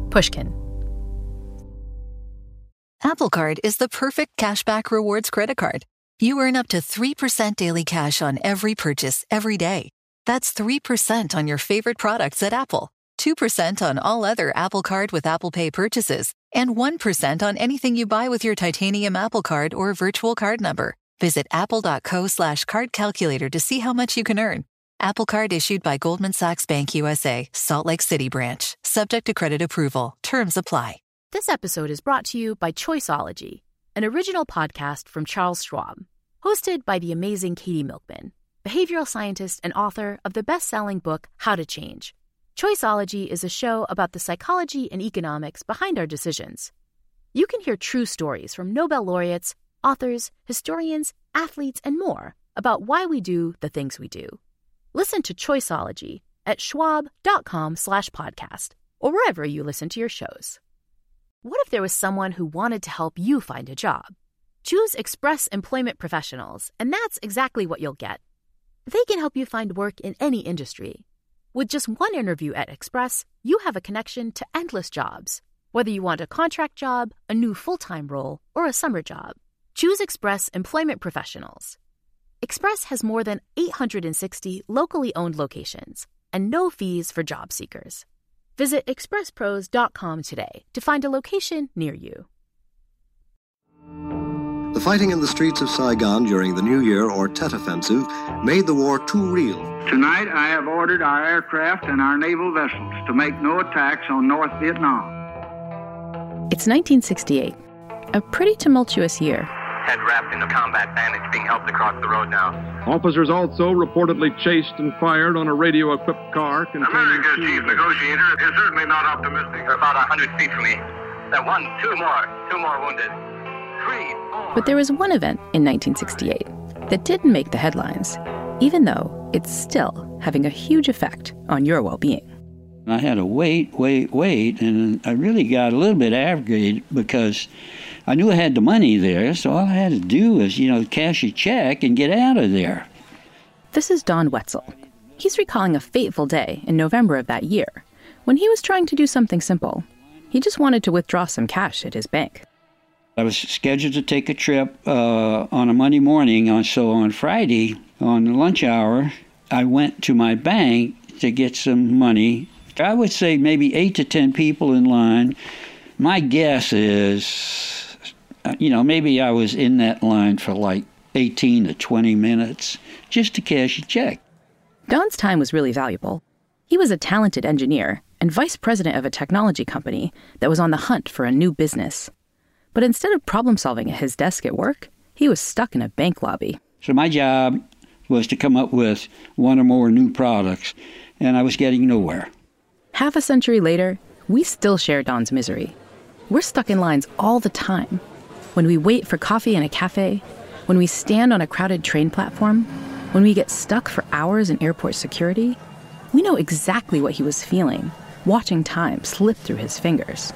Pushkin. Apple Card is the perfect cashback rewards credit card. You earn up to 3% daily cash on every purchase every day. That's 3% on your favorite products at Apple, 2% on all other Apple Card with Apple Pay purchases, and 1% on anything you buy with your titanium Apple Card or virtual card number. Visit apple.co/card calculator to see how much you can earn. Apple Card issued by Goldman Sachs Bank USA, Salt Lake City branch. Subject to credit approval. Terms apply. This episode is brought to you by Choiceology, an original podcast from Charles Schwab, hosted by the amazing Katie Milkman, behavioral scientist and author of the best-selling book, How to Change. Choiceology is a show about the psychology and economics behind our decisions. You can hear true stories from Nobel laureates, authors, historians, athletes, and more about why we do the things we do. Listen to Choiceology at schwab.com/podcast or wherever you listen to your shows. What if there was someone who wanted to help you find a job? Choose Express Employment Professionals, and that's exactly what you'll get. They can help you find work in any industry. With just one interview at Express, you have a connection to endless jobs. Whether you want a contract job, a new full-time role, or a summer job, choose Express Employment Professionals. Express has more than 860 locally owned locations and no fees for job seekers. Visit expresspros.com today to find a location near you. The fighting in the streets of Saigon during the New Year or Tet Offensive made the war too real. Tonight, I have ordered our aircraft and our naval vessels to make no attacks on North Vietnam. It's 1968, a pretty tumultuous year. Head wrapped in a combat bandage being helped across the road now. Officers also reportedly chased and fired on a radio-equipped car containing America's chief negotiator is certainly not optimistic. They're about 100 feet from me. Now two more wounded. 3, 4. But there was one event in 1968 that didn't make the headlines, even though it's still having a huge effect on your well-being. I had to wait, and I really got a little bit aggravated because I knew I had the money there, so all I had to do was, cash a check and get out of there. This is Don Wetzel. He's recalling a fateful day in November of that year when he was trying to do something simple. He just wanted to withdraw some cash at his bank. I was scheduled to take a trip on a Monday morning, so on Friday, on the lunch hour, I went to my bank to get some money. I would say maybe 8 to 10 people in line. My guess is, maybe I was in that line for like 18 to 20 minutes just to cash a check. Don's time was really valuable. He was a talented engineer and vice president of a technology company that was on the hunt for a new business. But instead of problem-solving at his desk at work, he was stuck in a bank lobby. So my job was to come up with one or more new products, and I was getting nowhere. Half a century later, we still share Don's misery. We're stuck in lines all the time. When we wait for coffee in a cafe, when we stand on a crowded train platform, when we get stuck for hours in airport security, we know exactly what he was feeling, watching time slip through his fingers.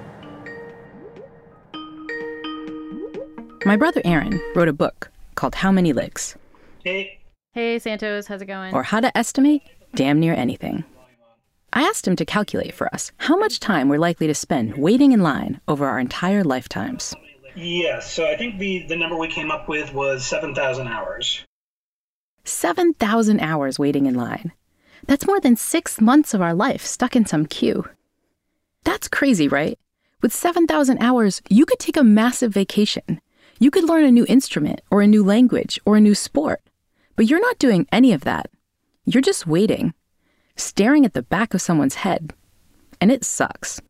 My brother Aaron wrote a book called How Many Licks? Hey, Santos, how's it going? Or How to Estimate Damn Near Anything. I asked him to calculate for us how much time we're likely to spend waiting in line over our entire lifetimes. Yes, so I think the number we came up with was 7,000 hours. 7,000 hours waiting in line. That's more than 6 months of our life stuck in some queue. That's crazy, right? With 7,000 hours, you could take a massive vacation. You could learn a new instrument or a new language or a new sport. But you're not doing any of that. You're just waiting, staring at the back of someone's head. And it sucks.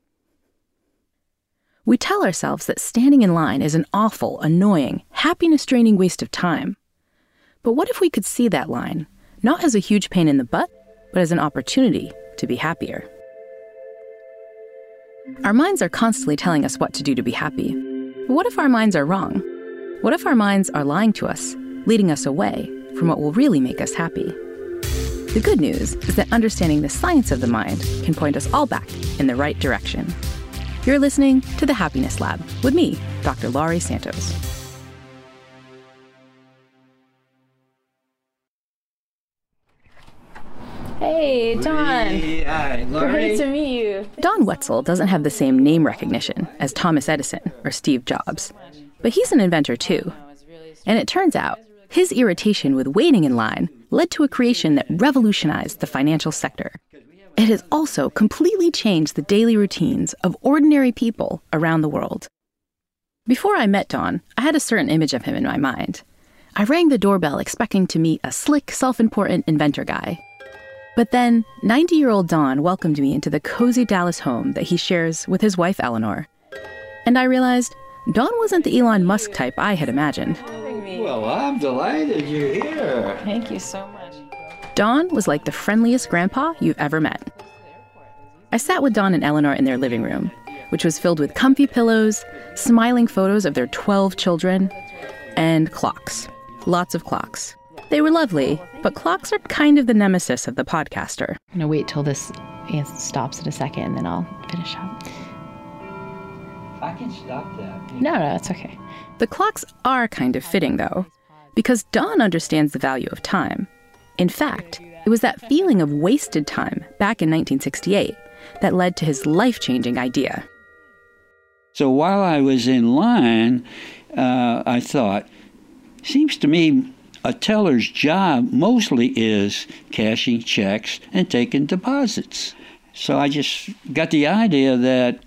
We tell ourselves that standing in line is an awful, annoying, happiness-draining waste of time. But what if we could see that line, not as a huge pain in the butt, but as an opportunity to be happier? Our minds are constantly telling us what to do to be happy. But what if our minds are wrong? What if our minds are lying to us, leading us away from what will really make us happy? The good news is that understanding the science of the mind can point us all back in the right direction. You're listening to The Happiness Lab with me, Dr. Laurie Santos. Hey, Don. Hi, Laurie. Great to meet you. Don Wetzel doesn't have the same name recognition as Thomas Edison or Steve Jobs, but he's an inventor too. And it turns out his irritation with waiting in line led to a creation that revolutionized the financial sector. It has also completely changed the daily routines of ordinary people around the world. Before I met Don, I had a certain image of him in my mind. I rang the doorbell expecting to meet a slick, self-important inventor guy. But then, 90-year-old Don welcomed me into the cozy Dallas home that he shares with his wife, Eleanor. And I realized Don wasn't the Elon Musk type I had imagined. Well, I'm delighted you're here. Thank you so much. Don was like the friendliest grandpa you've ever met. I sat with Don and Eleanor in their living room, which was filled with comfy pillows, smiling photos of their 12 children, and clocks. Lots of clocks. They were lovely, but clocks are kind of the nemesis of the podcaster. I'm going to wait till this stops in a second, and then I'll finish up. I can stop that. No, it's okay. The clocks are kind of fitting, though, because Don understands the value of time. In fact, it was that feeling of wasted time back in 1968 that led to his life-changing idea. So while I was in line, I thought, seems to me a teller's job mostly is cashing checks and taking deposits. So I just got the idea that,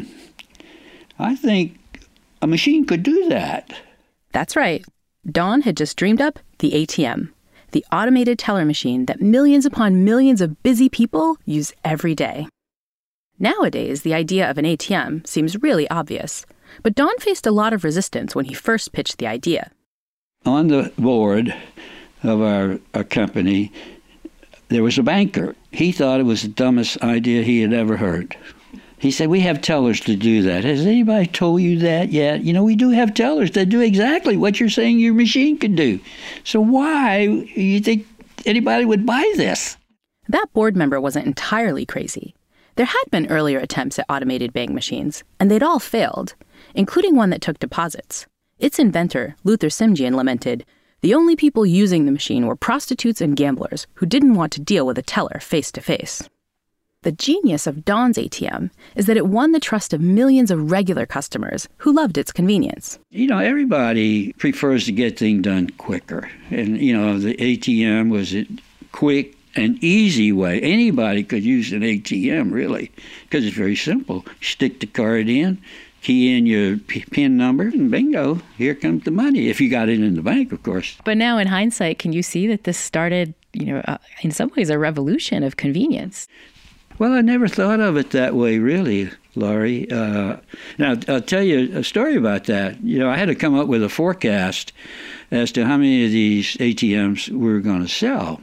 I think a machine could do that. That's right. Don had just dreamed up the ATM, the automated teller machine that millions upon millions of busy people use every day. Nowadays, the idea of an ATM seems really obvious, but Don faced a lot of resistance when he first pitched the idea. On the board of our company, there was a banker. He thought it was the dumbest idea he had ever heard. He said, we have tellers to do that. Has anybody told you that yet? You know, we do have tellers that do exactly what you're saying your machine can do. So why do you think anybody would buy this? That board member wasn't entirely crazy. There had been earlier attempts at automated bank machines, and they'd all failed, including one that took deposits. Its inventor, Luther Simjian, lamented, the only people using the machine were prostitutes and gamblers who didn't want to deal with a teller face-to-face. The genius of Don's ATM is that it won the trust of millions of regular customers who loved its convenience. You know, everybody prefers to get things done quicker. And, you know, the ATM was a quick and easy way. Anybody could use an ATM, really, because it's very simple. Stick the card in, key in your PIN number, and bingo, here comes the money, if you got it in the bank, of course. But now in hindsight, can you see that this started, in some ways a revolution of convenience? Well, I never thought of it that way, really, Laurie. Now, I'll tell you a story about that. You know, I had to come up with a forecast as to how many of these ATMs we were going to sell.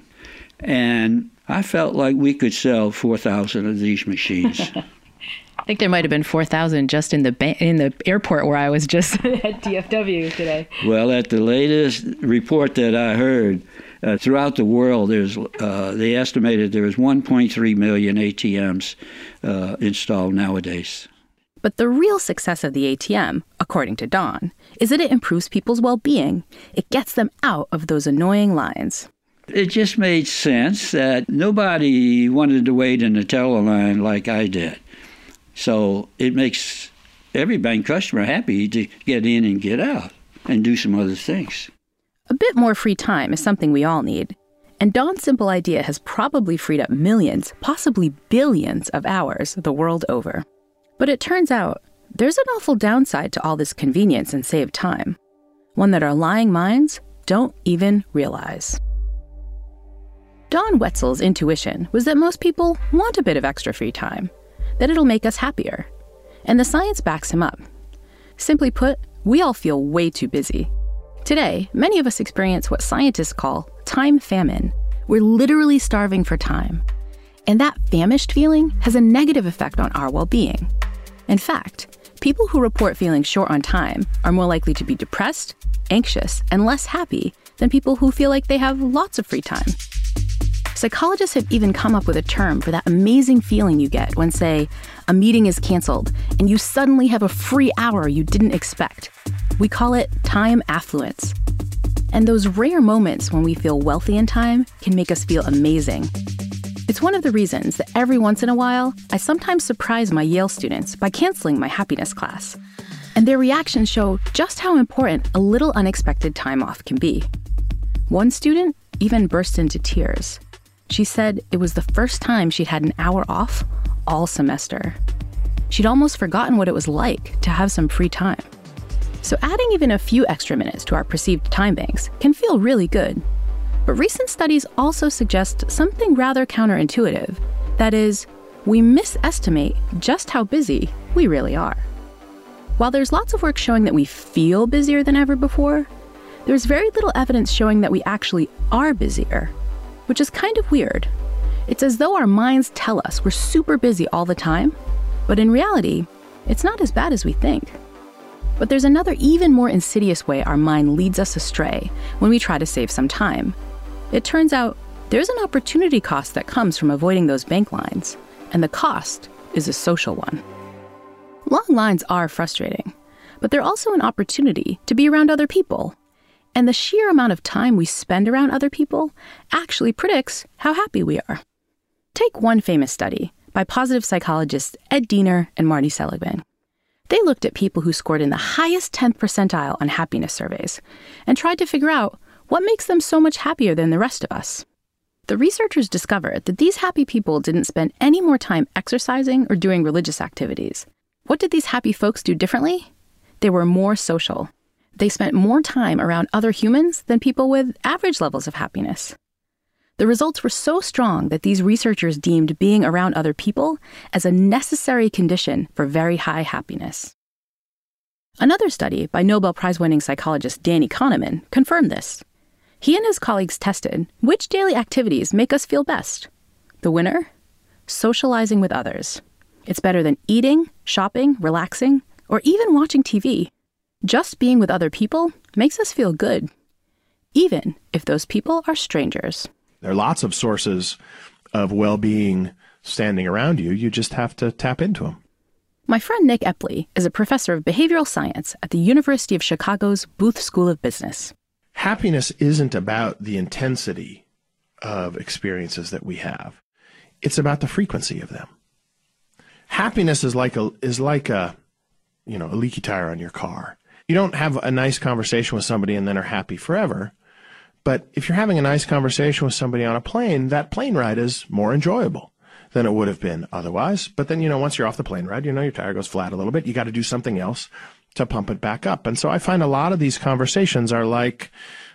And I felt like we could sell 4,000 of these machines. I think there might have been 4,000 just in the airport where I was just at DFW today. Well, at the latest report that I heard, throughout the world, they estimated there was 1.3 million ATMs installed nowadays. But the real success of the ATM, according to Don, is that it improves people's well-being. It gets them out of those annoying lines. It just made sense that nobody wanted to wait in the teller line like I did. So it makes every bank customer happy to get in and get out and do some other things. A bit more free time is something we all need. And Don's simple idea has probably freed up millions, possibly billions of hours the world over. But it turns out there's an awful downside to all this convenience and saved time, one that our lying minds don't even realize. Don Wetzel's intuition was that most people want a bit of extra free time, that it'll make us happier. And the science backs him up. Simply put, we all feel way too busy. Today, many of us experience what scientists call time famine. We're literally starving for time. And that famished feeling has a negative effect on our well-being. In fact, people who report feeling short on time are more likely to be depressed, anxious, and less happy than people who feel like they have lots of free time. Psychologists have even come up with a term for that amazing feeling you get when, say, a meeting is canceled and you suddenly have a free hour you didn't expect. We call it time affluence. And those rare moments when we feel wealthy in time can make us feel amazing. It's one of the reasons that every once in a while, I sometimes surprise my Yale students by canceling my happiness class. And their reactions show just how important a little unexpected time off can be. One student even burst into tears. She said it was the first time she'd had an hour off all semester. She'd almost forgotten what it was like to have some free time. So adding even a few extra minutes to our perceived time banks can feel really good. But recent studies also suggest something rather counterintuitive. That is, we misestimate just how busy we really are. While there's lots of work showing that we feel busier than ever before, there's very little evidence showing that we actually are busier, which is kind of weird. It's as though our minds tell us we're super busy all the time, but in reality, it's not as bad as we think. But there's another even more insidious way our mind leads us astray when we try to save some time. It turns out there's an opportunity cost that comes from avoiding those bank lines, and the cost is a social one. Long lines are frustrating, but they're also an opportunity to be around other people. And the sheer amount of time we spend around other people actually predicts how happy we are. Take one famous study by positive psychologists Ed Diener and Marty Seligman. They looked at people who scored in the highest 10th percentile on happiness surveys and tried to figure out what makes them so much happier than the rest of us. The researchers discovered that these happy people didn't spend any more time exercising or doing religious activities. What did these happy folks do differently? They were more social. They spent more time around other humans than people with average levels of happiness. The results were so strong that these researchers deemed being around other people as a necessary condition for very high happiness. Another study by Nobel Prize-winning psychologist Danny Kahneman confirmed this. He and his colleagues tested which daily activities make us feel best. The winner? Socializing with others. It's better than eating, shopping, relaxing, or even watching TV. Just being with other people makes us feel good, even if those people are strangers. There are lots of sources of well-being standing around you. You just have to tap into them. My friend Nick Epley is a professor of behavioral science at the University of Chicago's Booth School of Business. Happiness isn't about the intensity of experiences that we have. It's about the frequency of them. Happiness is like a leaky tire on your car. You don't have a nice conversation with somebody and then are happy forever. But if you're having a nice conversation with somebody on a plane, that plane ride is more enjoyable than it would have been otherwise. But then, once you're off the plane ride, your tire goes flat a little bit. You got to do something else to pump it back up. And so I find a lot of these conversations are like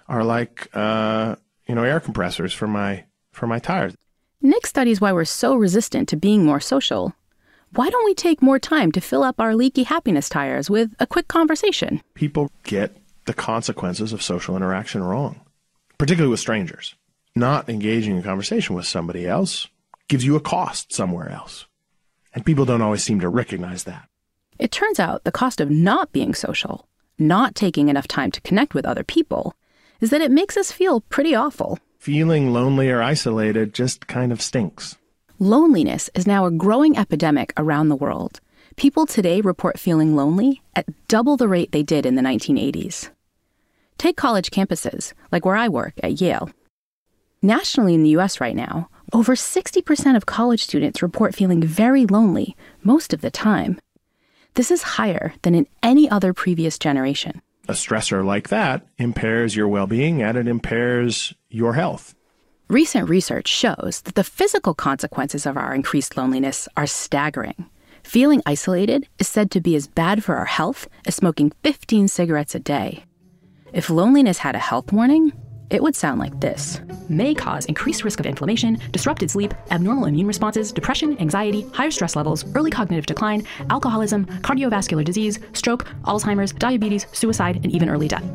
air compressors for my tires. Nick studies why we're so resistant to being more social. Why don't we take more time to fill up our leaky happiness tires with a quick conversation? People get the consequences of social interaction wrong, particularly with strangers. Not engaging in conversation with somebody else gives you a cost somewhere else. And people don't always seem to recognize that. It turns out the cost of not being social, not taking enough time to connect with other people, is that it makes us feel pretty awful. Feeling lonely or isolated just kind of stinks. Loneliness is now a growing epidemic around the world. People today report feeling lonely at double the rate they did in the 1980s. Take college campuses, like where I work at Yale. Nationally in the U.S. right now, over 60% of college students report feeling very lonely most of the time. This is higher than in any other previous generation. A stressor like that impairs your well-being and it impairs your health. Recent research shows that the physical consequences of our increased loneliness are staggering. Feeling isolated is said to be as bad for our health as smoking 15 cigarettes a day. If loneliness had a health warning, it would sound like this. May cause increased risk of inflammation, disrupted sleep, abnormal immune responses, depression, anxiety, higher stress levels, early cognitive decline, alcoholism, cardiovascular disease, stroke, Alzheimer's, diabetes, suicide, and even early death.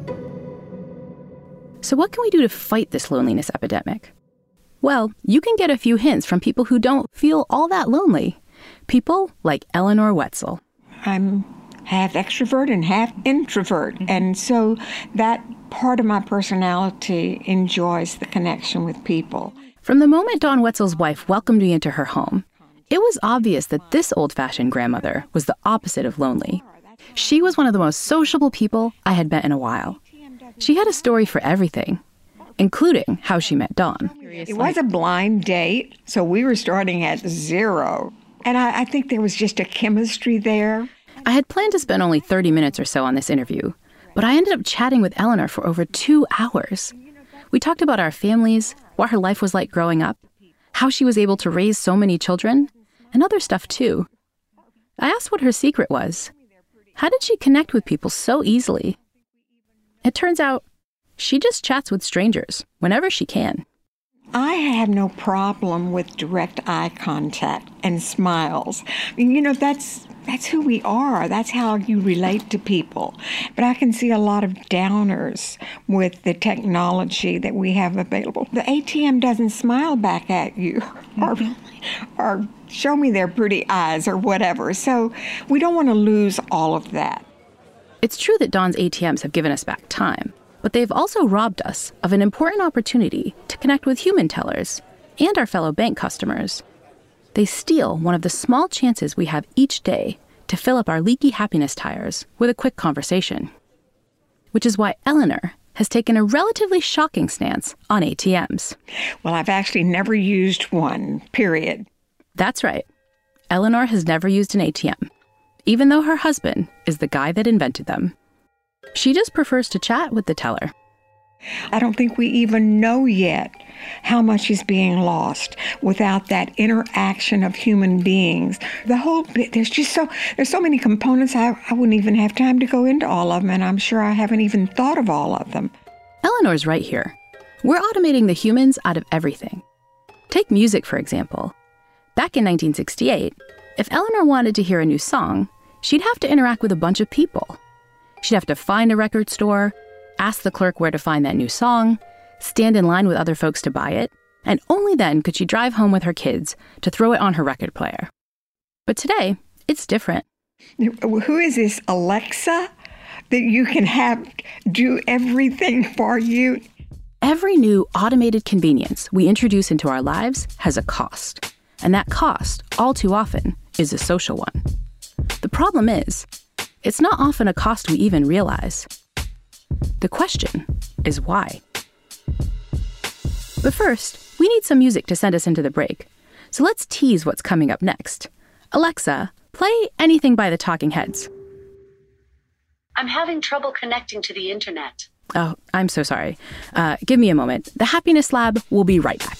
So what can we do to fight this loneliness epidemic? Well, you can get a few hints from people who don't feel all that lonely. People like Eleanor Wetzel. I'm half extrovert and half introvert, and so that part of my personality enjoys the connection with people. From the moment Dawn Wetzel's wife welcomed me into her home, it was obvious that this old-fashioned grandmother was the opposite of lonely. She was one of the most sociable people I had met in a while. She had a story for everything. including how she met Dawn. It was a blind date, so we were starting at 0. And I think there was just a chemistry there. I had planned to spend only 30 minutes or so on this interview, but I ended up chatting with Eleanor for over 2 hours. We talked about our families, what her life was like growing up, how she was able to raise so many children, and other stuff too. I asked what her secret was. How did she connect with people so easily? It turns out, she just chats with strangers whenever she can. I have no problem with direct eye contact and smiles. You know, that's who we are. That's how you relate to people. But I can see a lot of downers with the technology that we have available. The ATM doesn't smile back at you or show me their pretty eyes or whatever. So we don't want to lose all of that. It's true that Dawn's ATMs have given us back time, but they've also robbed us of an important opportunity to connect with human tellers and our fellow bank customers. They steal one of the small chances we have each day to fill up our leaky happiness tires with a quick conversation. Which is why Eleanor has taken a relatively shocking stance on ATMs. Well, I've actually never used one, period. That's right. Eleanor has never used an ATM, even though her husband is the guy that invented them. She just prefers to chat with the teller. I don't think we even know yet how much is being lost without that interaction of human beings. The whole bit, there's so many components, I wouldn't even have time to go into all of them, and I'm sure I haven't even thought of all of them. Eleanor's right here. We're automating the humans out of everything. Take music, for example. Back in 1968, if Eleanor wanted to hear a new song, she'd have to interact with a bunch of people. She'd have to find a record store, ask the clerk where to find that new song, stand in line with other folks to buy it, and only then could she drive home with her kids to throw it on her record player. But today, it's different. Who is this Alexa that you can have do everything for you? Every new automated convenience we introduce into our lives has a cost. And that cost, all too often, is a social one. The problem is, it's not often a cost we even realize. The question is why? But first, we need some music to send us into the break. So let's tease what's coming up next. Alexa, play anything by the Talking Heads. I'm having trouble connecting to the internet. Oh, I'm so sorry. Give me a moment. The Happiness Lab will be right back.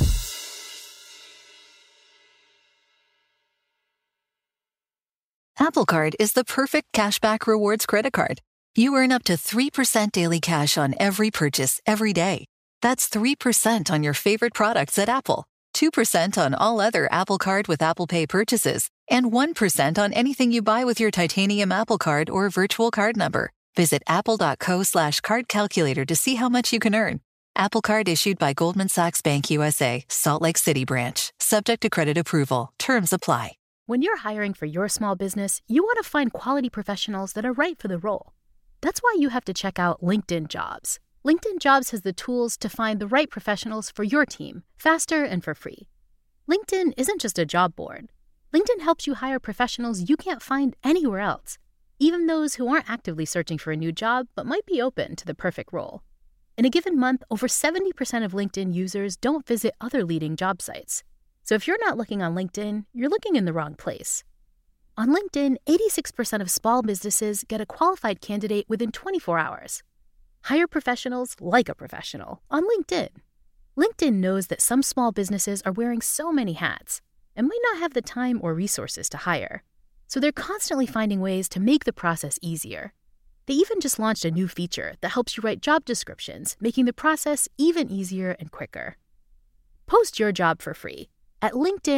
Apple Card is the perfect cashback rewards credit card. You earn up to 3% daily cash on every purchase every day. That's 3% on your favorite products at Apple, 2% on all other Apple Card with Apple Pay purchases, and 1% on anything you buy with your titanium Apple Card or virtual card number. Visit apple.co/card calculator to see how much you can earn. Apple Card issued by Goldman Sachs Bank USA, Salt Lake City branch. Subject to credit approval. Terms apply. When you're hiring for your small business, you want to find quality professionals that are right for the role. That's why you have to check out LinkedIn Jobs. LinkedIn Jobs has the tools to find the right professionals for your team, faster and for free. LinkedIn isn't just a job board. LinkedIn helps you hire professionals you can't find anywhere else, even those who aren't actively searching for a new job but might be open to the perfect role. In a given month, over 70% of LinkedIn users don't visit other leading job sites. So if you're not looking on LinkedIn, you're looking in the wrong place. On LinkedIn, 86% of small businesses get a qualified candidate within 24 hours. Hire professionals like a professional on LinkedIn. LinkedIn knows that some small businesses are wearing so many hats and might not have the time or resources to hire. So they're constantly finding ways to make the process easier. They even just launched a new feature that helps you write job descriptions, making the process even easier and quicker. Post your job for free at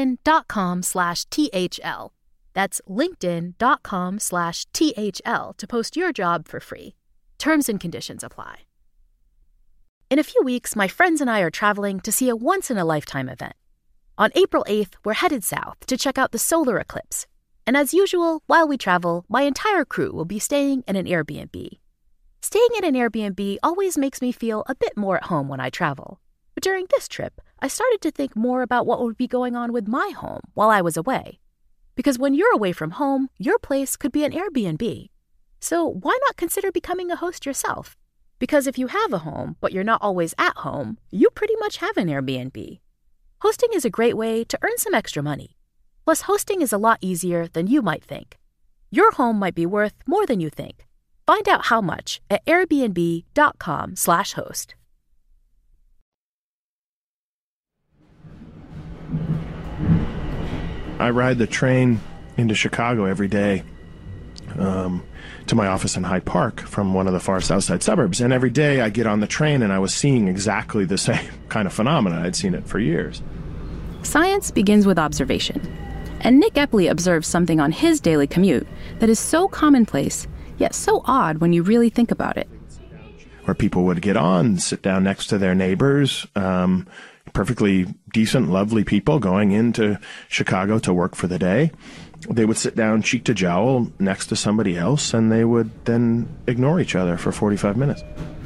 linkedin.com/THL. That's linkedin.com/THL to post your job for free. Terms and conditions apply. In a few weeks, my friends and I are traveling to see a once-in-a-lifetime event. On April 8th, we're headed south to check out the solar eclipse. And as usual, while we travel, my entire crew will be staying in an Airbnb. Staying in an Airbnb always makes me feel a bit more at home when I travel. But during this trip, I started to think more about what would be going on with my home while I was away. Because when you're away from home, your place could be an Airbnb. So why not consider becoming a host yourself? Because if you have a home, but you're not always at home, you pretty much have an Airbnb. Hosting is a great way to earn some extra money. Plus, hosting is a lot easier than you might think. Your home might be worth more than you think. Find out how much at airbnb.com/host. I ride the train into Chicago every day to my office in Hyde Park from one of the far south side suburbs. And every day I get on the train and I was seeing exactly the same kind of phenomena. I'd seen it for years. Science begins with observation. And Nick Epley observes something on his daily commute that is so commonplace, yet so odd when you really think about it. Where people would get on, sit down next to their neighbors, perfectly decent, lovely people going into Chicago to work for the day. They would sit down cheek to jowl next to somebody else, and they would then ignore each other for 45 minutes.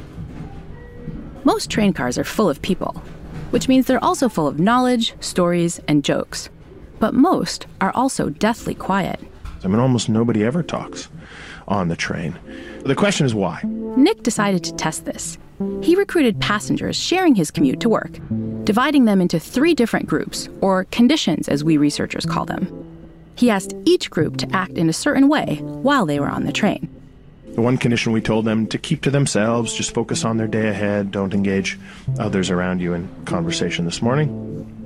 Most train cars are full of people, which means they're also full of knowledge, stories, and jokes. But most are also deathly quiet. I mean, almost nobody ever talks on the train. The question is why? Nick decided to test this. He recruited passengers sharing his commute to work, dividing them into 3 different groups, or conditions as we researchers call them. He asked each group to act in a certain way while they were on the train. The one condition, we told them to keep to themselves, just focus on their day ahead, don't engage others around you in conversation this morning.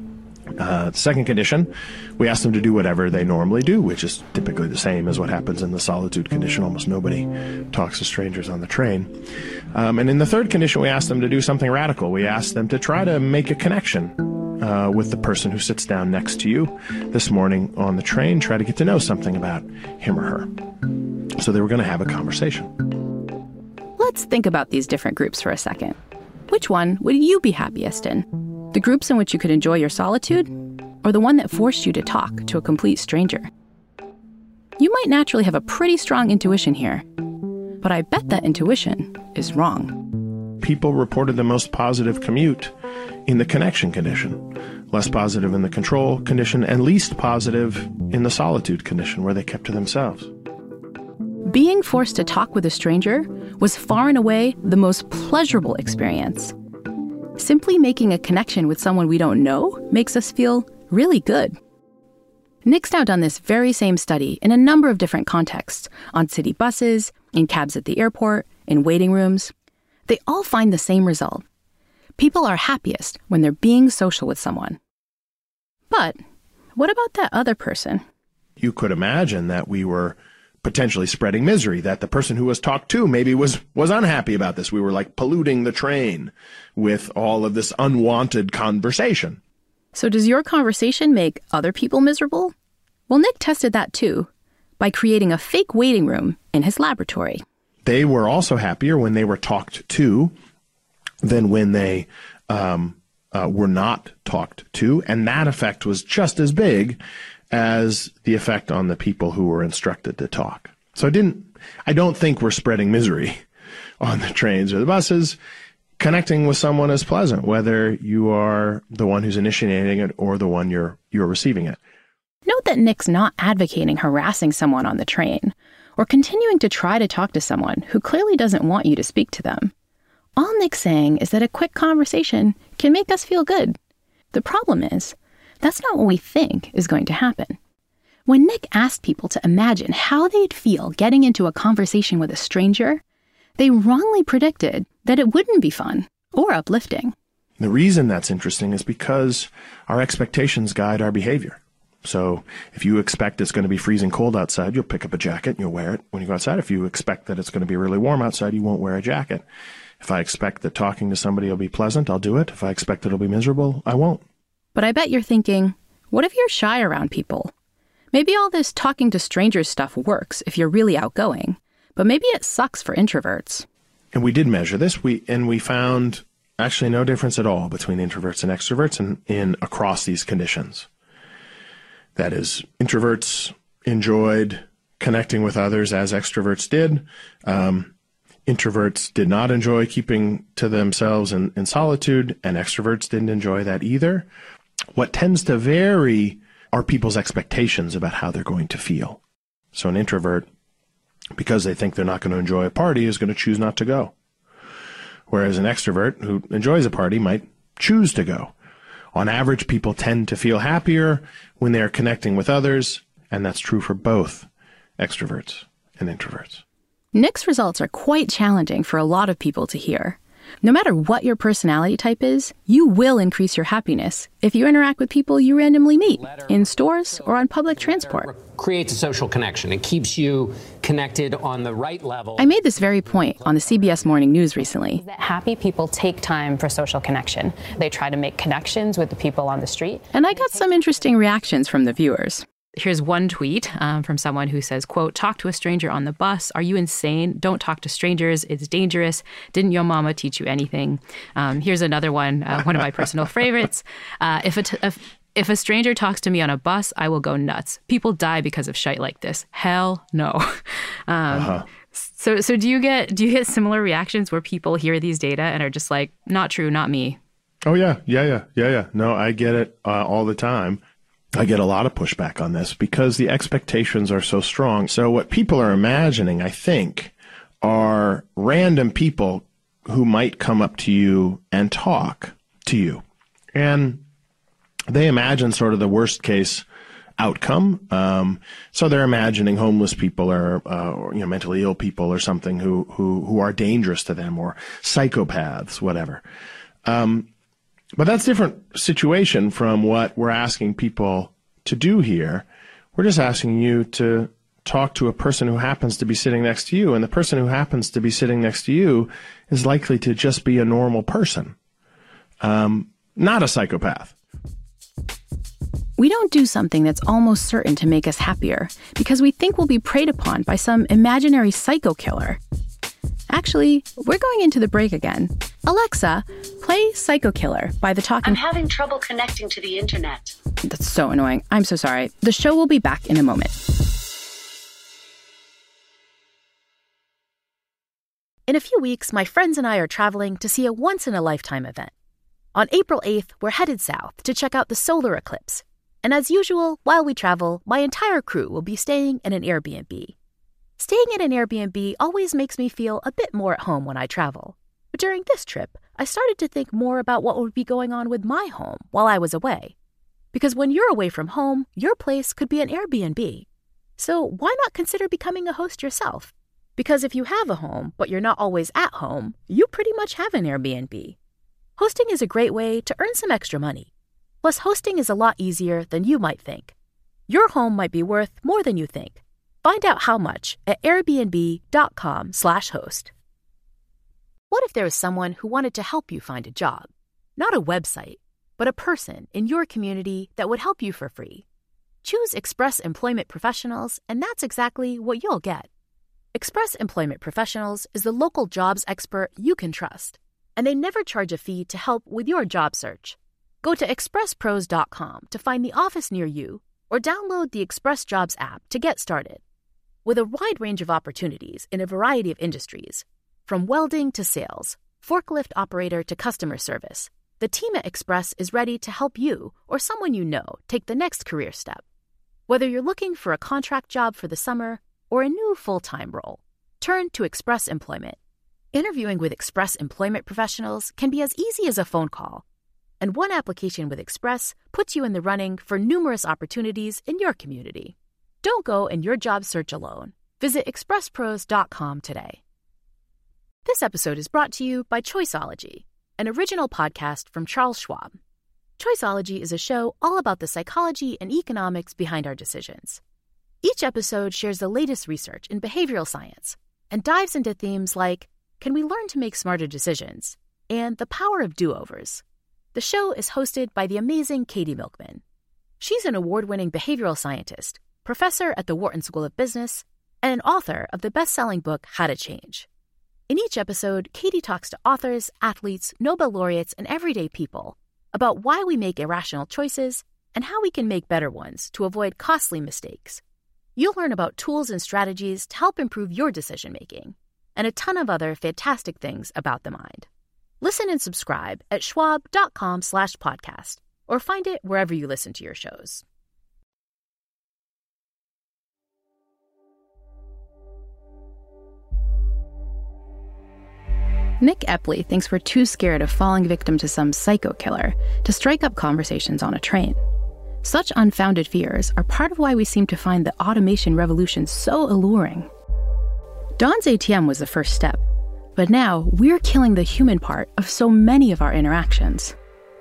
The second condition, we asked them to do whatever they normally do, which is typically the same as what happens in the solitude condition. Almost nobody talks to strangers on the train. And in the third condition, we asked them to do something radical. We asked them to try to make a connection with the person who sits down next to you this morning on the train, try to get to know something about him or her. So they were going to have a conversation. Let's think about these different groups for a second. Which one would you be happiest in? The groups in which you could enjoy your solitude, or the one that forced you to talk to a complete stranger? You might naturally have a pretty strong intuition here, but I bet that intuition is wrong. People reported the most positive commute in the connection condition, less positive in the control condition, and least positive in the solitude condition, where they kept to themselves. Being forced to talk with a stranger was far and away the most pleasurable experience. Simply making a connection with someone we don't know makes us feel really good. Nick's now done this very same study in a number of different contexts, on city buses, in cabs at the airport, in waiting rooms. They all find the same result. People are happiest when they're being social with someone. But what about that other person? You could imagine that we were potentially spreading misery, that the person who was talked to maybe was unhappy about this. We were like polluting the train with all of this unwanted conversation. So does your conversation make other people miserable? Well, Nick tested that too, by creating a fake waiting room in his laboratory. They were also happier when they were talked to than when they were not talked to, and that effect was just as big as the effect on the people who were instructed to talk. So I don't think we're spreading misery on the trains or the buses. Connecting with someone is pleasant, whether you are the one who's initiating it or the one you're receiving it. Note that Nick's not advocating harassing someone on the train or continuing to try to talk to someone who clearly doesn't want you to speak to them. All Nick's saying is that a quick conversation can make us feel good. The problem is, that's not what we think is going to happen. When Nick asked people to imagine how they'd feel getting into a conversation with a stranger, they wrongly predicted that it wouldn't be fun or uplifting. The reason that's interesting is because our expectations guide our behavior. So if you expect it's going to be freezing cold outside, you'll pick up a jacket and you'll wear it when you go outside. If you expect that it's going to be really warm outside, you won't wear a jacket. If I expect that talking to somebody will be pleasant, I'll do it. If I expect it'll be miserable, I won't. But I bet you're thinking, what if you're shy around people? Maybe all this talking to strangers stuff works if you're really outgoing, but maybe it sucks for introverts. And we did measure this, we found actually no difference at all between introverts and extroverts in across these conditions. That is, introverts enjoyed connecting with others as extroverts did. Introverts did not enjoy keeping to themselves in solitude, and extroverts didn't enjoy that either. What tends to vary are people's expectations about how they're going to feel. So an introvert, because they think they're not going to enjoy a party, is going to choose not to go. whereas an extrovert who enjoys a party might choose to go. On average, people tend to feel happier when they are connecting with others, and that's true for both extroverts and introverts. Nick's results are quite challenging for a lot of people to hear. No matter what your personality type is, you will increase your happiness if you interact with people you randomly meet in stores or on public transport. Creates a social connection. It keeps you connected on the right level. I made this very point on the CBS Morning News recently. Happy people take time for social connection. They try to make connections with the people on the street. And I got some interesting reactions from the viewers. Here's one tweet from someone who says, quote, "Talk to a stranger on the bus. Are you insane? Don't talk to strangers. It's dangerous. Didn't your mama teach you anything?" Here's another one of my personal favorites. If a stranger talks to me on a bus, I will go nuts. People die because of shite like this. Hell no. So do you get similar reactions where people hear these data and are just like, not true, not me? Oh, yeah. No, I get it all the time. I get a lot of pushback on this because the expectations are so strong. So what people are imagining, I think, are random people who might come up to you and talk to you. And they imagine sort of the worst case outcome. So they're imagining homeless people or mentally ill people or something who are dangerous to them, or psychopaths, whatever. But that's a different situation from what we're asking people to do here. We're just asking you to talk to a person who happens to be sitting next to you, and the person who happens to be sitting next to you is likely to just be a normal person, not a psychopath. We don't do something that's almost certain to make us happier because we think we'll be preyed upon by some imaginary psycho killer. Actually, we're going into the break again. Alexa, play Psycho Killer by The Talking... I'm having trouble connecting to the internet. That's so annoying. I'm so sorry. The show will be back in a moment. In a few weeks, my friends and I are traveling to see a once-in-a-lifetime event. On April 8th, we're headed south to check out the solar eclipse. And as usual, while we travel, my entire crew will be staying in an Airbnb. Staying at an Airbnb always makes me feel a bit more at home when I travel. But during this trip, I started to think more about what would be going on with my home while I was away. Because when you're away from home, your place could be an Airbnb. So why not consider becoming a host yourself? Because if you have a home, but you're not always at home, you pretty much have an Airbnb. Hosting is a great way to earn some extra money. Plus, hosting is a lot easier than you might think. Your home might be worth more than you think. Find out how much at airbnb.com/host. What if there was someone who wanted to help you find a job? Not a website, but a person in your community that would help you for free. Choose Express Employment Professionals, and that's exactly what you'll get. Express Employment Professionals is the local jobs expert you can trust, and they never charge a fee to help with your job search. Go to expresspros.com to find the office near you, or download the Express Jobs app to get started. With a wide range of opportunities in a variety of industries, from welding to sales, forklift operator to customer service, the team at Express is ready to help you or someone you know take the next career step. Whether you're looking for a contract job for the summer or a new full-time role, turn to Express Employment. Interviewing with Express Employment Professionals can be as easy as a phone call, and one application with Express puts you in the running for numerous opportunities in your community. Don't go in your job search alone. Visit expresspros.com today. This episode is brought to you by Choiceology, an original podcast from Charles Schwab. Choiceology is a show all about the psychology and economics behind our decisions. Each episode shares the latest research in behavioral science and dives into themes like, can we learn to make smarter decisions? And the power of do-overs. The show is hosted by the amazing Katie Milkman. She's an award-winning behavioral scientist, professor at the Wharton School of Business, and an author of the best-selling book, How to Change. In each episode, Katie talks to authors, athletes, Nobel laureates, and everyday people about why we make irrational choices and how we can make better ones to avoid costly mistakes. You'll learn about tools and strategies to help improve your decision-making, and a ton of other fantastic things about the mind. Listen and subscribe at schwab.com/podcast, or find it wherever you listen to your shows. Nick Epley thinks we're too scared of falling victim to some psycho killer to strike up conversations on a train. Such unfounded fears are part of why we seem to find the automation revolution so alluring. Don's ATM was the first step, but now we're killing the human part of so many of our interactions.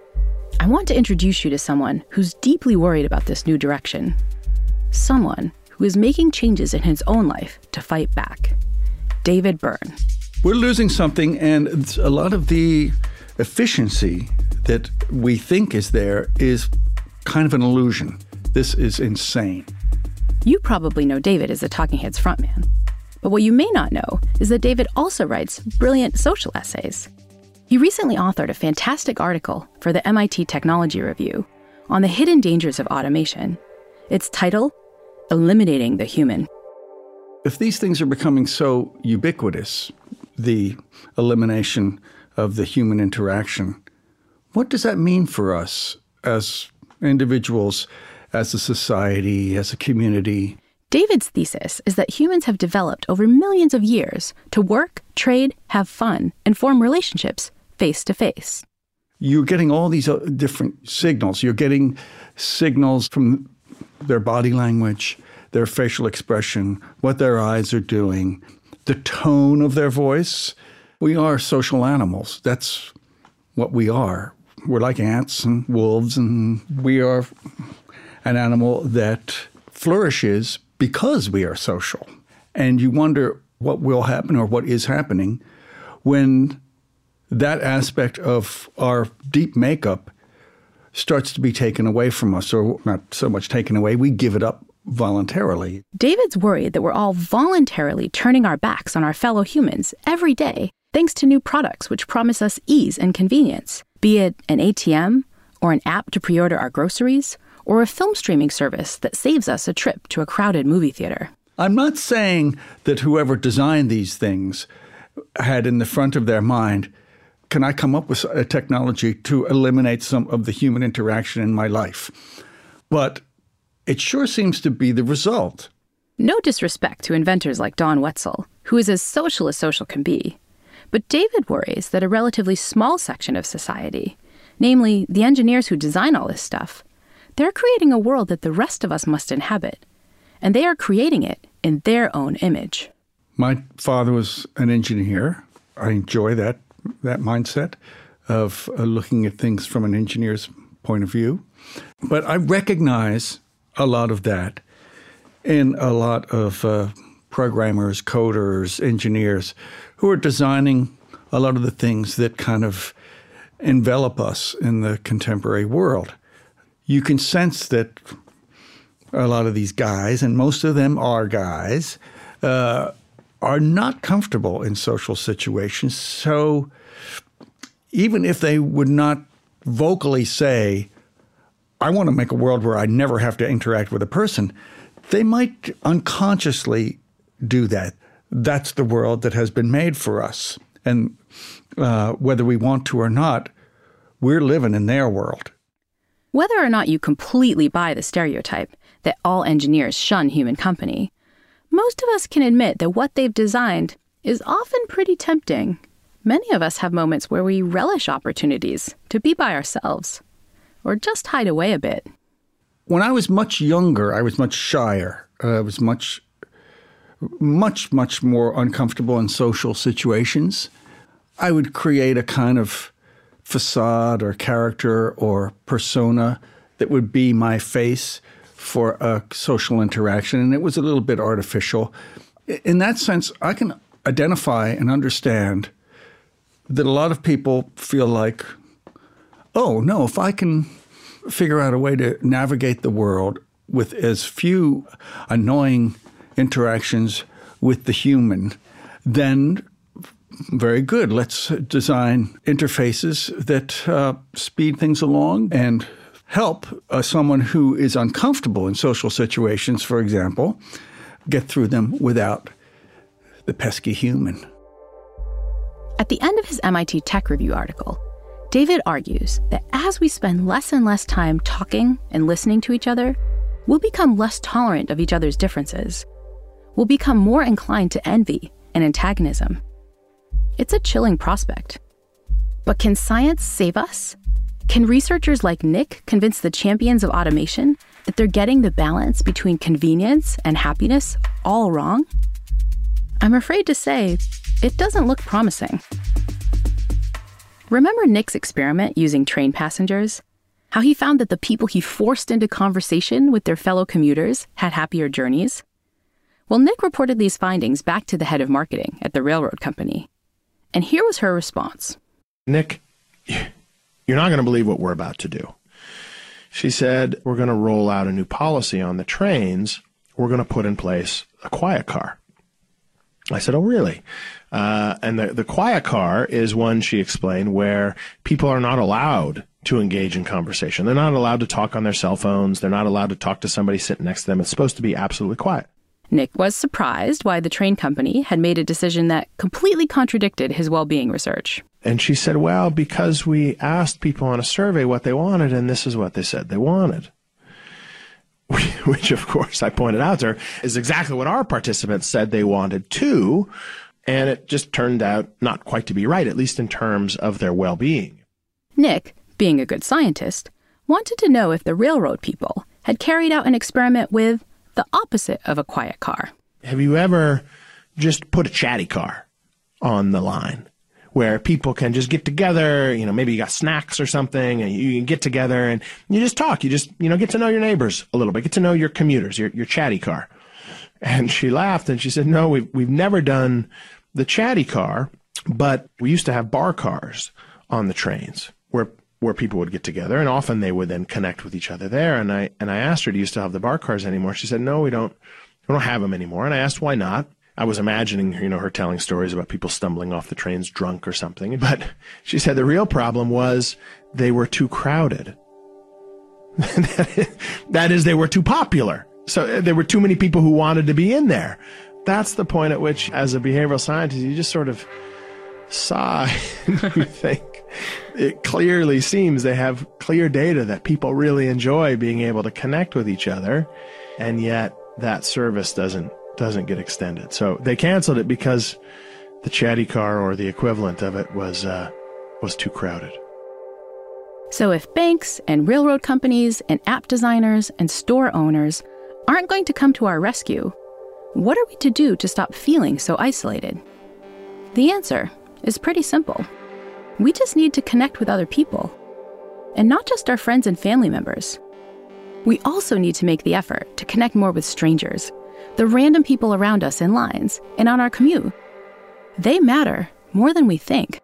I want to introduce you to someone who's deeply worried about this new direction. Someone who is making changes in his own life to fight back. David Byrne. We're losing something, and a lot of the efficiency that we think is there is kind of an illusion. This is insane. You probably know David as the Talking Heads frontman. But what you may not know is that David also writes brilliant social essays. He recently authored a fantastic article for the MIT Technology Review on the hidden dangers of automation. Its title, Eliminating the Human. If these things are becoming so ubiquitous, the elimination of the human interaction, what does that mean for us as individuals, as a society, as a community? David's thesis is that humans have developed over millions of years to work, trade, have fun, and form relationships face to face. You're getting all these different signals. You're getting signals from their body language, their facial expression, what their eyes are doing, the tone of their voice. We are social animals. That's what we are. We're like ants and wolves, and we are an animal that flourishes because we are social. And you wonder what will happen or what is happening when that aspect of our deep makeup starts to be taken away from us, or not so much taken away, we give it up voluntarily. David's worried that we're all voluntarily turning our backs on our fellow humans every day, thanks to new products which promise us ease and convenience, be it an ATM, or an app to pre-order our groceries, or a film streaming service that saves us a trip to a crowded movie theater. I'm not saying that whoever designed these things had in the front of their mind, can I come up with a technology to eliminate some of the human interaction in my life? But it sure seems to be the result. No disrespect to inventors like Don Wetzel, who is as social as social can be. But David worries that a relatively small section of society, namely the engineers who design all this stuff, they're creating a world that the rest of us must inhabit. And they are creating it in their own image. My father was an engineer. I enjoy that mindset of looking at things from an engineer's point of view. But I recognize a lot of that in a lot of programmers, coders, engineers who are designing a lot of the things that kind of envelop us in the contemporary world. You can sense that a lot of these guys, and most of them are guys, are not comfortable in social situations. So even if they would not vocally say, I want to make a world where I never have to interact with a person, they might unconsciously do that. That's the world that has been made for us. And whether we want to or not, we're living in their world. Whether or not you completely buy the stereotype that all engineers shun human company, most of us can admit that what they've designed is often pretty tempting. Many of us have moments where we relish opportunities to be by ourselves, or just hide away a bit. When I was much younger, I was much shyer. I was much more uncomfortable in social situations. I would create a kind of facade or character or persona that would be my face for a social interaction, and it was a little bit artificial. In that sense, I can identify and understand that a lot of people feel like, oh, no, if I can figure out a way to navigate the world with as few annoying interactions with the human, then very good. Let's design interfaces that speed things along and help someone who is uncomfortable in social situations, for example, get through them without the pesky human. At the end of his MIT Tech Review article, David argues that as we spend less and less time talking and listening to each other, we'll become less tolerant of each other's differences. We'll become more inclined to envy and antagonism. It's a chilling prospect. But can science save us? Can researchers like Nick convince the champions of automation that they're getting the balance between convenience and happiness all wrong? I'm afraid to say, it doesn't look promising. Remember Nick's experiment using train passengers? How he found that the people he forced into conversation with their fellow commuters had happier journeys? Well, Nick reported these findings back to the head of marketing at the railroad company. And here was her response. Nick, you're not going to believe what we're about to do. She said, we're going to roll out a new policy on the trains. We're going to put in place a quiet car. I said, oh, really? And the quiet car is one, she explained, where people are not allowed to engage in conversation. They're not allowed to talk on their cell phones. They're not allowed to talk to somebody sitting next to them. It's supposed to be absolutely quiet. Nick was surprised why the train company had made a decision that completely contradicted his well-being research. And she said, well, because we asked people on a survey what they wanted, and this is what they said they wanted. Which, of course, I pointed out to her, is exactly what our participants said they wanted too. And it just turned out not quite to be right, at least in terms of their well-being. Nick, being a good scientist, wanted to know if the railroad people had carried out an experiment with the opposite of a quiet car. Have you ever just put a chatty car on the line where people can just get together, maybe you got snacks or something, and you can get together and you just talk. You just, get to know your neighbors a little bit, get to know your commuters, your chatty car. And she laughed and she said, no, we've never done the chatty car, but we used to have bar cars on the trains where people would get together, and often they would then connect with each other there. And I asked her, do you still have the bar cars anymore? She said, no, we don't have them anymore. And I asked why not. I was imagining, her telling stories about people stumbling off the trains drunk or something. But she said the real problem was they were too crowded. That is, they were too popular. So there were too many people who wanted to be in there. That's the point at which, as a behavioral scientist, you just sort of sigh and you think, it clearly seems they have clear data that people really enjoy being able to connect with each other, and yet that service doesn't get extended. So they canceled it because the chatty car, or the equivalent of it, was too crowded. So if banks and railroad companies and app designers and store owners aren't going to come to our rescue, what are we to do to stop feeling so isolated? The answer is pretty simple. We just need to connect with other people, and not just our friends and family members. We also need to make the effort to connect more with strangers, the random people around us in lines and on our commute. They matter more than we think.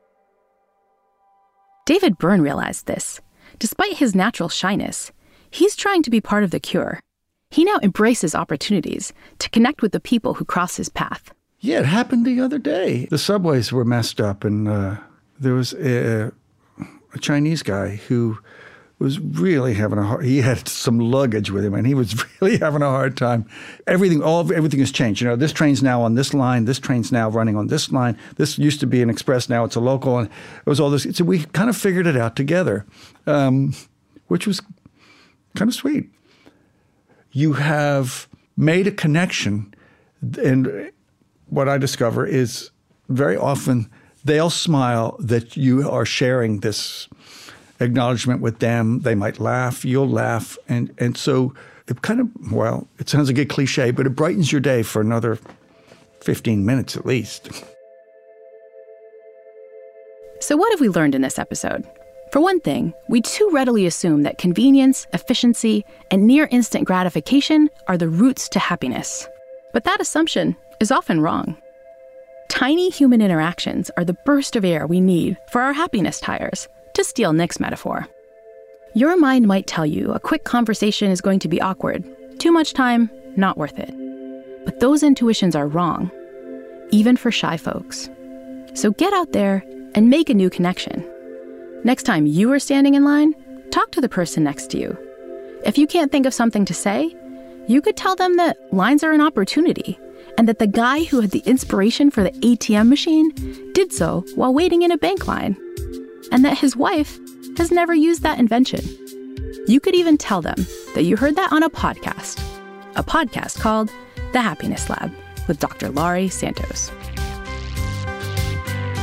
David Byrne realized this. Despite his natural shyness, he's trying to be part of the cure. He now embraces opportunities to connect with the people who cross his path. Yeah, it happened the other day. The subways were messed up, and there was a Chinese guy who was really having he had some luggage with him, and he was really having a hard time. Everything has changed. This train's now on this line. This train's now running on this line. This used to be an express. Now it's a local. And it was all this. So we kind of figured it out together, which was kind of sweet. You have made a connection, and what I discover is very often they'll smile that you are sharing this acknowledgement with them. They might laugh, you'll laugh. And so it kind of, it sounds like a cliche, but it brightens your day for another 15 minutes at least. So what have we learned in this episode? For one thing, we too readily assume that convenience, efficiency, and near-instant gratification are the roots to happiness. But that assumption is often wrong. Tiny human interactions are the burst of air we need for our happiness tires, to steal Nick's metaphor. Your mind might tell you a quick conversation is going to be awkward, too much time, not worth it. But those intuitions are wrong, even for shy folks. So get out there and make a new connection. Next time you are standing in line, talk to the person next to you. If you can't think of something to say, you could tell them that lines are an opportunity, and that the guy who had the inspiration for the ATM machine did so while waiting in a bank line, and that his wife has never used that invention. You could even tell them that you heard that on a podcast called The Happiness Lab with Dr. Laurie Santos.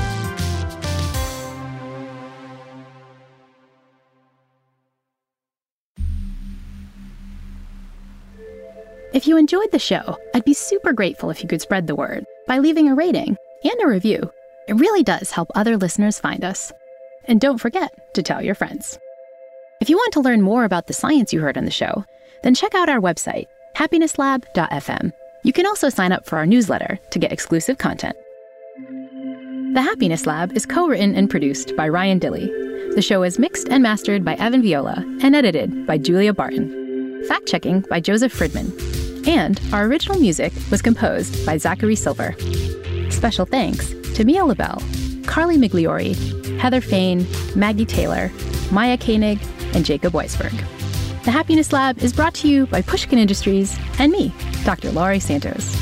If you enjoyed the show, I'd be super grateful if you could spread the word by leaving a rating and a review. It really does help other listeners find us. And don't forget to tell your friends. If you want to learn more about the science you heard on the show, then check out our website, happinesslab.fm. You can also sign up for our newsletter to get exclusive content. The Happiness Lab is co-written and produced by Ryan Dilley. The show is mixed and mastered by Evan Viola and edited by Julia Barton. Fact-checking by Joseph Fridman. And our original music was composed by Zachary Silver. Special thanks to Mia LaBelle, Carly Migliori, Heather Fain, Maggie Taylor, Maya Koenig, and Jacob Weisberg. The Happiness Lab is brought to you by Pushkin Industries and me, Dr. Laurie Santos.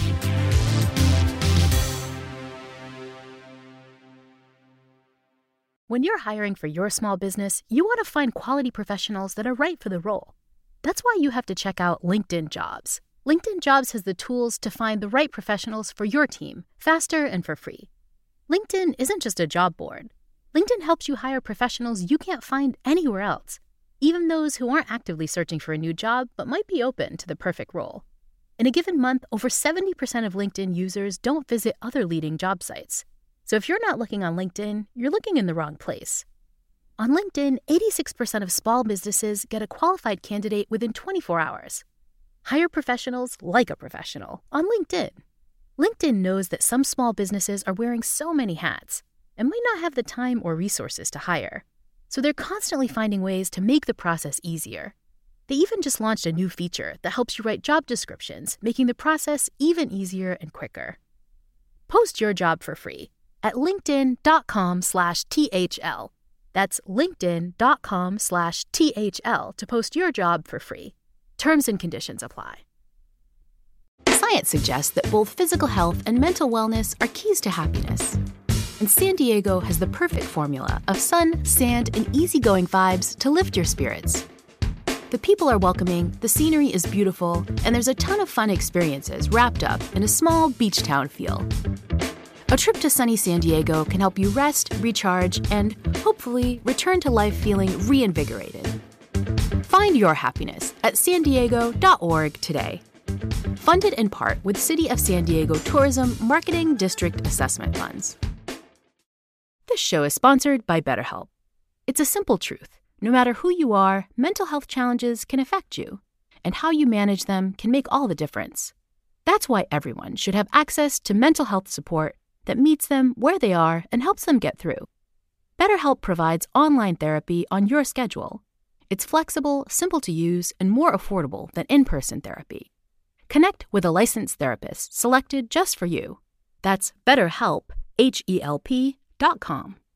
When you're hiring for your small business, you want to find quality professionals that are right for the role. That's why you have to check out LinkedIn Jobs. LinkedIn Jobs has the tools to find the right professionals for your team, faster and for free. LinkedIn isn't just a job board. LinkedIn helps you hire professionals you can't find anywhere else, even those who aren't actively searching for a new job but might be open to the perfect role. In a given month, over 70% of LinkedIn users don't visit other leading job sites. So if you're not looking on LinkedIn, you're looking in the wrong place. On LinkedIn, 86% of small businesses get a qualified candidate within 24 hours. Hire professionals like a professional on LinkedIn. LinkedIn knows that some small businesses are wearing so many hats and might not have the time or resources to hire. So they're constantly finding ways to make the process easier. They even just launched a new feature that helps you write job descriptions, making the process even easier and quicker. Post your job for free at linkedin.com/THL. That's linkedin.com/THL to post your job for free. Terms and conditions apply. Science suggests that both physical health and mental wellness are keys to happiness. And San Diego has the perfect formula of sun, sand, and easygoing vibes to lift your spirits. The people are welcoming, the scenery is beautiful, and there's a ton of fun experiences wrapped up in a small beach town feel. A trip to sunny San Diego can help you rest, recharge, and hopefully return to life feeling reinvigorated. Find your happiness at sandiego.org today. Funded in part with City of San Diego Tourism Marketing District Assessment Funds. This show is sponsored by BetterHelp. It's a simple truth. No matter who you are, mental health challenges can affect you, and how you manage them can make all the difference. That's why everyone should have access to mental health support that meets them where they are and helps them get through. BetterHelp provides online therapy on your schedule. It's flexible, simple to use, and more affordable than in-person therapy. Connect with a licensed therapist selected just for you. That's BetterHelp, HELP.com.